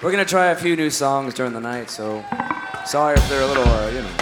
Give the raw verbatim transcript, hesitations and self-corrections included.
We're gonna try a few new songs during the night, so sorry if they're a little, uh, you know.